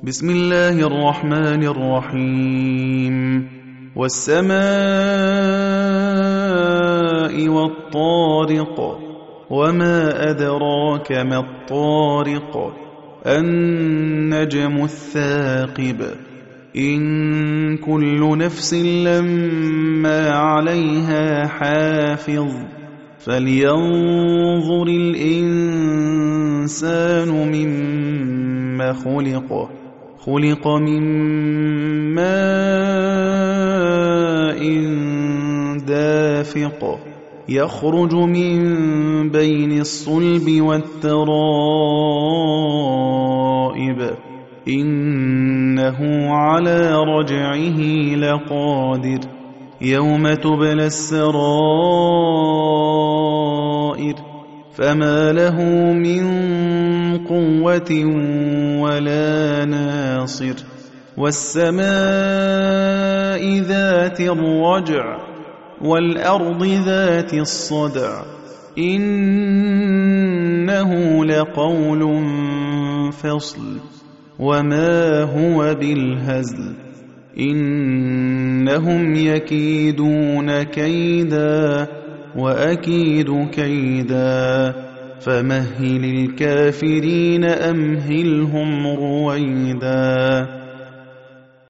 بسم الله الرحمن الرحيم والسماء والطارق وما أدراك ما الطارق النجم الثاقب إن كل نفس لما عليها حافظ فلينظر الإنسان مما خلق من ماء دافق يخرج من بين الصلب والترائب إنه على رجعه لقادر يوم تبلى السرائر فما له من قوة ولا ناصر والسماء ذات الرجع والأرض ذات الصدع إنه لقول فصل وما هو بالهزل إنهم يكيدون كيدا وأكيد كيدا فمهل الكافرين أمهلهم رويدا